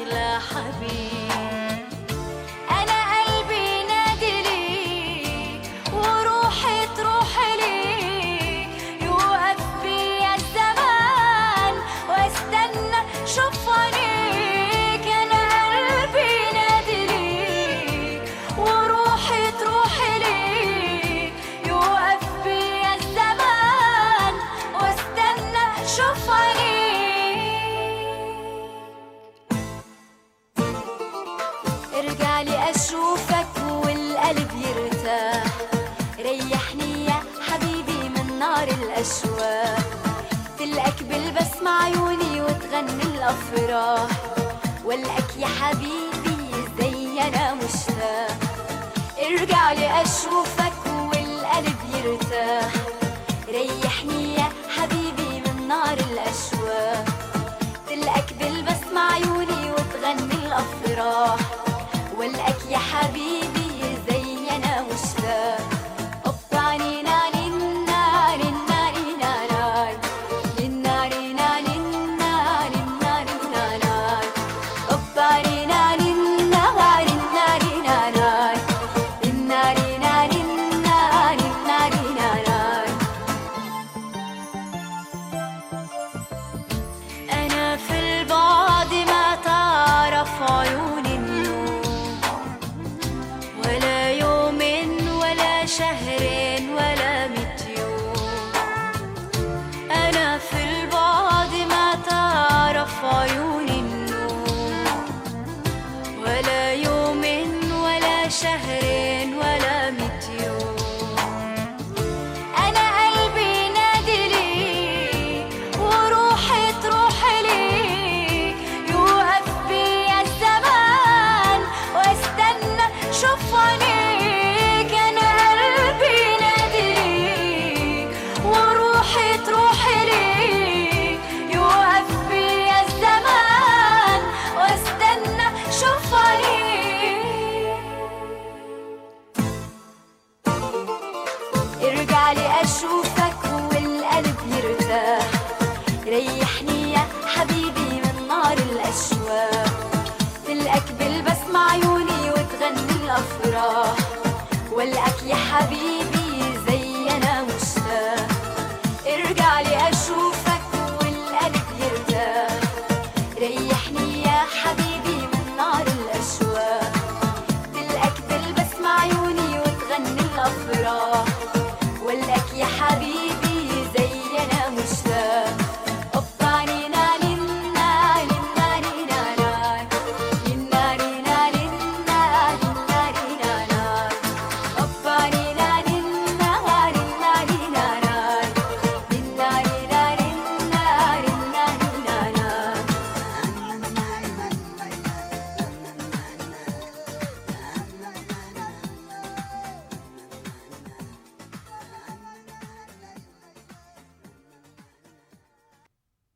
أغلى حبيب. أنا قلبي نادي ليك وروحي تروح ليك، يوقف بيا الزمان واستنى شوف عينيك. أنا قلبي نادي ليك وروحي تروح ليك، يوقف بيا الزمان واستنى شوف عينيك. ارجع لي اشوفك والقلب يرتاح، ريحني يا حبيبي من نار الاشواق، تلقاك بالبسمة عيوني وتغني الافراح، والقاك يا حبيبي زي انا مشتاق. ارجع لي اشوفك والقلب يرتاح، ريحني يا حبيبي من نار الاشواق، تلقاك بالبسمة عيوني وتغني الافراح، والقاك يا حبيبي زي انا مشتاق. أنا في البعد ما تعرف عيوني النوم، ولا يوم ولا شهر ولا 100 يوم. أنا في البعد ما تعرف عيوني النوم، ولا يوم ولا شهر ولا 100 يوم. أنا قلبي نادي ليك وروحي تروح ليك، يوقف بيا الزمان واستنى شوف عينيك. أنا قلبي نادي ليك وروحي تروح ليك، يوقف بيا الزمان واستنى شوف عينيك. ارجع لي اشوفك والقلب يرتاح، ريحني يا حبيبي من نار الاشواق، تلقاك بالبسمة عيوني وتغني الافراح، والقاك يا حبيبي